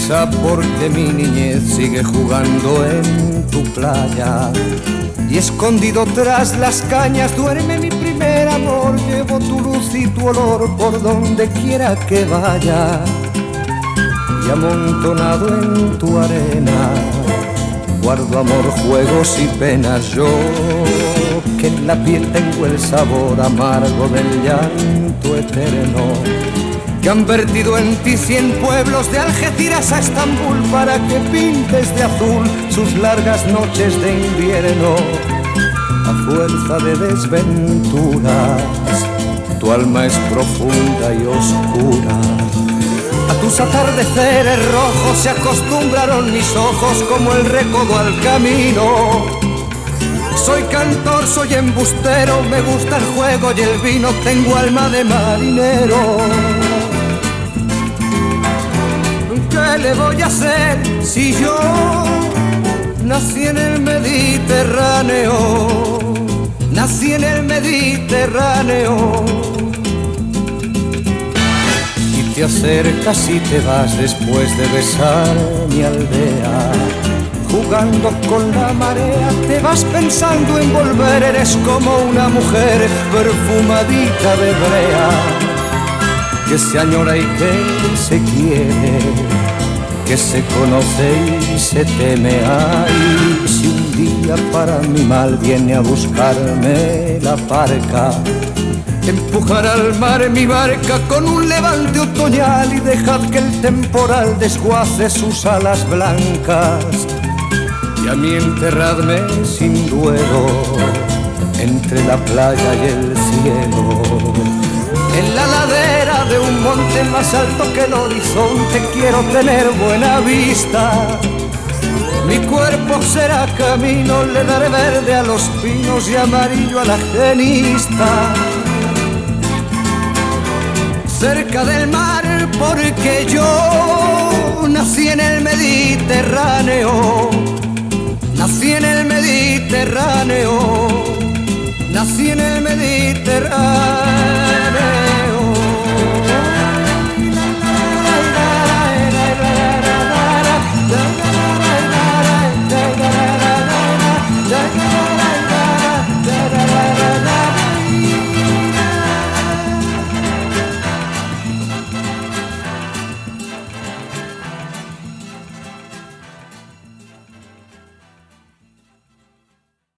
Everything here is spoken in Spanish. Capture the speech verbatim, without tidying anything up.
risa porque mi niñez sigue jugando en tu playa. Y escondido tras las cañas duerme mi primer amor. Llevo tu luz y tu olor por donde quiera que vaya. Y amontonado en tu arena guardo amor, juegos y penas. Yo que en la piel tengo el sabor amargo del llanto eterno, que han vertido en ti cien pueblos de Algeciras a Estambul para que pintes de azul sus largas noches de invierno. A fuerza de desventuras tu alma es profunda y oscura. A tus atardeceres rojos se acostumbraron mis ojos como el recodo al camino. Soy cantor, soy embustero, me gusta el juego y el vino, tengo alma de marinero. ¿Qué le voy a hacer si yo nací en el Mediterráneo? Nací en el Mediterráneo. Te acercas y te vas después de besar mi aldea. Jugando con la marea te vas pensando en volver. Eres como una mujer perfumadita de brea, que se añora y que se quiere, que se conoce y se teme. Ay, si un día para mi mal viene a buscarme la parca, empujar al mar mi barca con un levante otoñal y dejad que el temporal desguace sus alas blancas. Y a mí enterradme sin duelo entre la playa y el cielo, en la ladera de un monte más alto que el horizonte. Quiero tener buena vista, mi cuerpo será camino, le daré verde a los pinos y amarillo a la genista. Cerca del mar porque yo nací en el Mediterráneo. Nací en el Mediterráneo. Nací en el Mediterráneo.